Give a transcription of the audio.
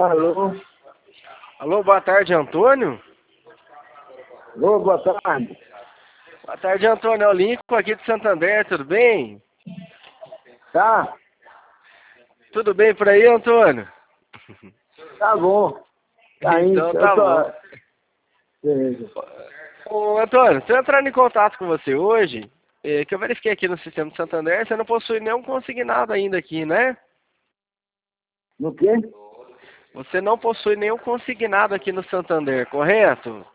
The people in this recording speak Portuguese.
Alô? Alô, boa tarde, Antônio? Alô, boa tarde. Boa tarde, Antônio. É o Lincoln aqui de Santander, tudo bem? Tá? Tudo bem por aí, Antônio? Tá bom. Tá indo. Então tá bom. Beleza. Ô, Antônio, estou entrando em contato com você hoje, que eu verifiquei aqui no sistema de Santander, você não possui nenhum consignado ainda aqui, né? No quê? Você não possui nenhum consignado aqui no Santander, correto?